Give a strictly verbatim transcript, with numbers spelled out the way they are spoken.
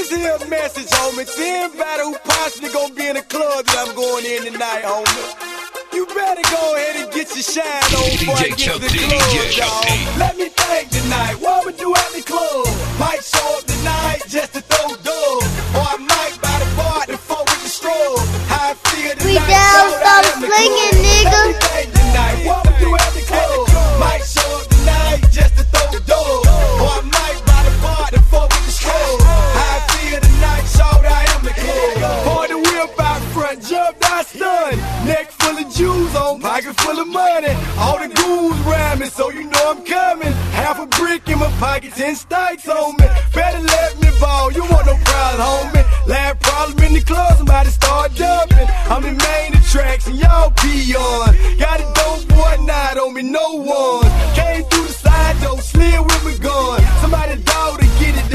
This here a message, homie, to anybody who possibly gonna be in the club that I'm going in tonight, homie. You better go ahead and get your shine on before I get to the club, y'all. Let me think tonight, what we do at the club? Might show up tonight just to throw dubs, or I might buy the bar to fuck with the strobe. How I feel tonight, we down, stop slinging, nigga. Let me think tonight, what we do at the club? Might show up tonight just to throw dubs, or I might buy the bar to fuck with the strobe. How I feel tonight, shout I am the club. Party whip out front, jump out stun, neck full of jewels on, pocket full of money. All the goons around me, so you know I'm coming. Half a brick in my pocket, ten stacks on me.